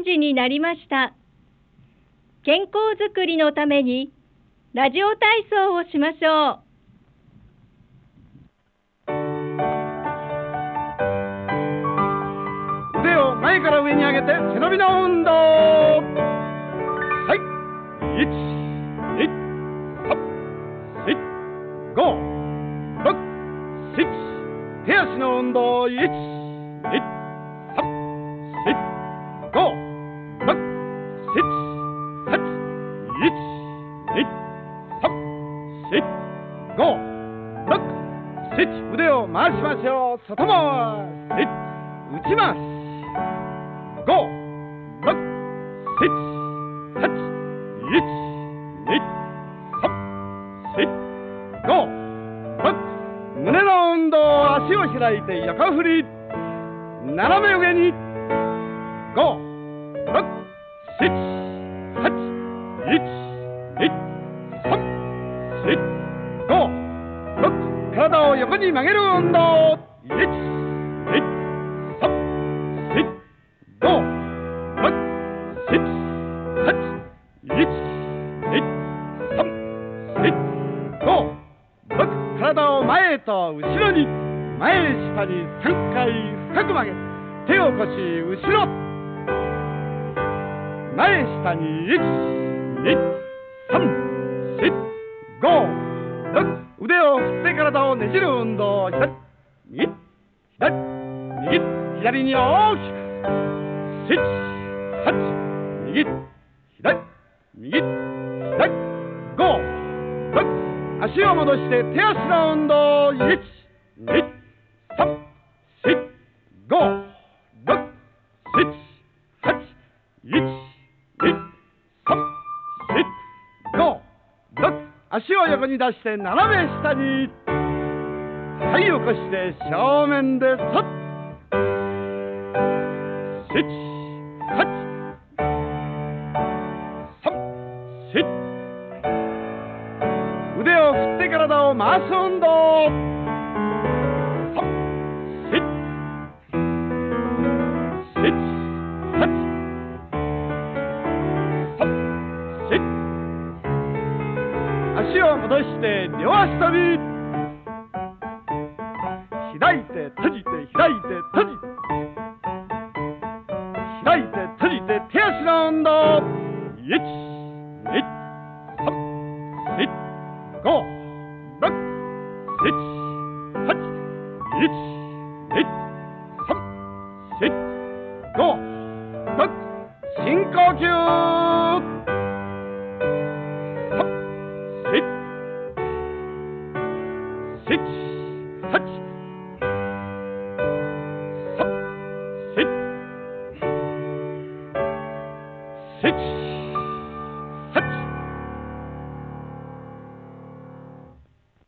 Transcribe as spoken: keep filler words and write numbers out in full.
時になりました。健康づくりのためにラジオ体操をしましょう。 腕を前から上に上げて背伸びの運動。はい、いち、に、さん、し、ご、ろく、しち。手足の運動。いち、に、さん、し、ご、ろく、しち、はち。いち、に、さん、し、ご、ろく、しち。腕を回しましょう。外回し、内回し。ご、ろく、しち、はち。いち、に、さん、し、ご、ろく。胸の運動。足を開いて横振り。斜め上に。ご、ろく、しち、はち。いち、に、さん、し、ご、ろく。体を横に曲げる運動。いち、に、さん、し、ご、ろく、しち、はち。いち、に、さん、し、ご、ろく。体を前へと後ろに。前下にさんかい深く曲げ、手を腰後ろ。前下にいち、に、さん、し、ご、ろく。腕を振って体をねじる運動。左、右、左、右、左に大きく。しち、はち、右、左、右、左、ご、ろく。足を戻して手足の運動。いち、に、さん、し、ご、ろく、しち、はち。いち、に、さん、し、ご、ろく。足を横に出して斜め下に。はい、起こして正面でそっ。しち、はち、さん、し。腕を振って体を回す運動。さん、し、し、はち、さん、し。足を戻して両足跳び。開いて閉じて開いて閉じて開いて閉じて手足の運動。いち、に、さん、し、ご、ろく、しち、はち。いち、に、さん、し、ご、ろく。深呼吸。さん、し、し、はち。さん、し、し。